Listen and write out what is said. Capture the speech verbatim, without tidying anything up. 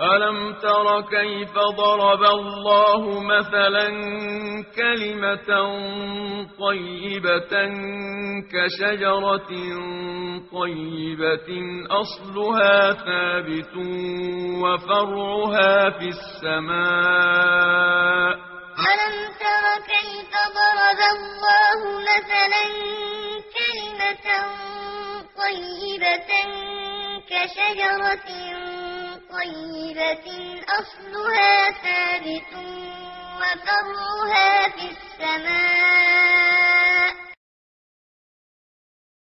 ألم تر كيف ضرب الله مثلا كلمة طيبة كشجرة طيبة أصلها ثابت وفرعها في السماء. ألم تر كيف ضرب الله مثلا كلمة طيبة كشجرة طيبة أصلها ثابت وفرعها في السماء